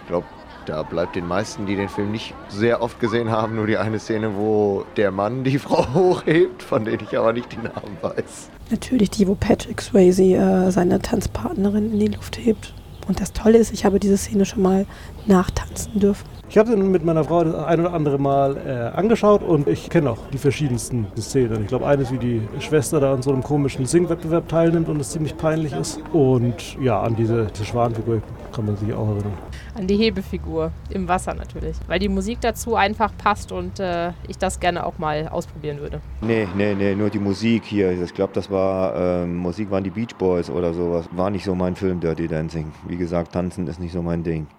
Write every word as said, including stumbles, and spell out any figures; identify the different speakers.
Speaker 1: Ich glaube, da bleibt den meisten, die den Film nicht sehr oft gesehen haben, nur die eine Szene, wo der Mann die Frau hochhebt, von der ich aber nicht den Namen weiß.
Speaker 2: Natürlich die, wo Patrick Swayze äh, seine Tanzpartnerin in die Luft hebt. Und das Tolle ist, ich habe diese Szene schon mal nachtanzen dürfen.
Speaker 3: Ich habe den mit meiner Frau das ein oder andere Mal äh, angeschaut und ich kenne auch die verschiedensten Szenen. Ich glaube, eine ist, wie die Schwester da an so einem komischen Singwettbewerb teilnimmt und es ziemlich peinlich ist. Und ja, an diese, diese Schwanfigur kann man sich auch erinnern.
Speaker 4: An die Hebefigur im Wasser natürlich, weil die Musik dazu einfach passt und äh, ich das gerne auch mal ausprobieren würde.
Speaker 1: Nee, nee, nee, nur die Musik hier. Ich glaube, das war, ähm, Musik waren die Beach Boys oder sowas. War nicht so mein Film, Dirty Dancing. Wie gesagt, tanzen ist nicht so mein Ding.